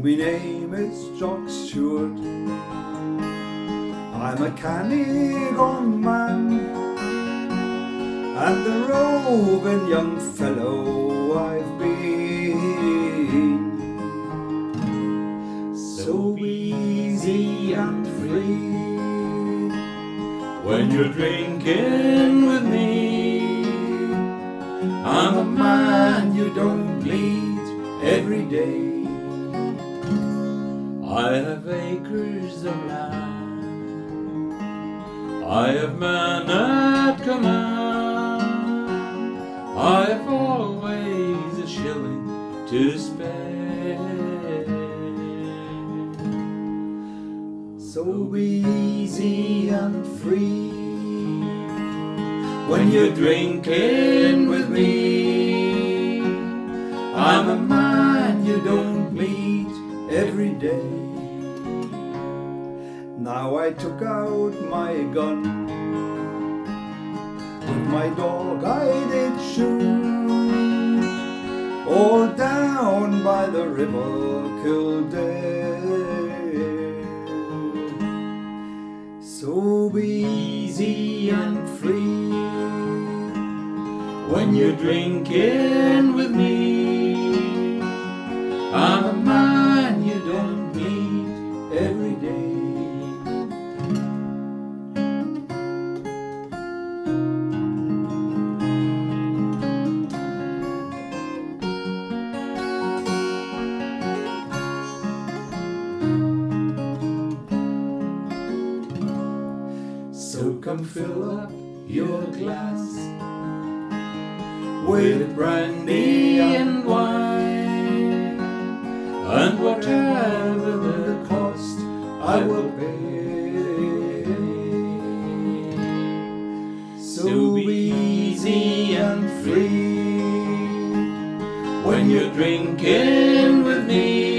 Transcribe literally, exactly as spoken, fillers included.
my name is Jock Stewart. I'm a Canigone man, and a roving young fellow I've been. So easy and free when you're drinking with me. I'm a man you don't meet every day. I have acres of land, I have men at command, I have always a shilling to spare. So easy and free when you're drinking with me. I'm a man you don't meet every day. Now I took out my gun, with my dog I did shoot, all down by the river Kildare. So easy and free when you're drinking with me. I'm a man you don't meet every day. So come fill up your glass with brandy and wine, and whatever the cost I will pay. So easy and free when you're drinking with me.